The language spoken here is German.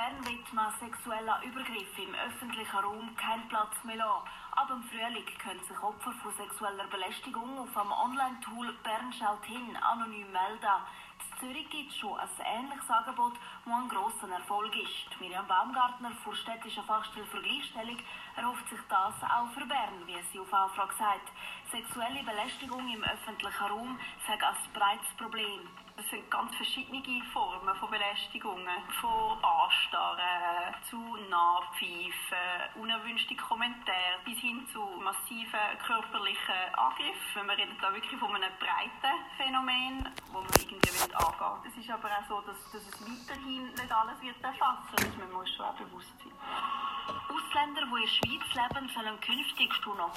Bern wird man sexueller Übergriffe im öffentlichen Raum keinen Platz mehr lassen. Ab dem Frühling können sich Opfer von sexueller Belästigung auf dem Online-Tool «Bern schaut hin» anonym melden. In Zürich gibt es schon ein ähnliches Angebot, das ein grosser Erfolg ist. Miriam Baumgartner von der städtischen Fachstelle für Gleichstellung erhofft sich das auch für Bern, wie sie auf Anfrage sagt. Sexuelle Belästigung im öffentlichen Raum sei ein breites Problem. Es sind ganz verschiedene Formen von Belästigungen. Von Anstarren zu Nachpfeifen, unerwünschte Kommentare bis hin zu massiven körperlichen Angriffen. Wir reden da wirklich von einem breiten Phänomen, das man irgendwie angehen will. Es ist aber auch so, dass es weiterhin nicht alles wird erfassen. Das müssen wir uns schon auch bewusst sein. Ausländer, die in der Schweiz leben, sollen künftig schon noch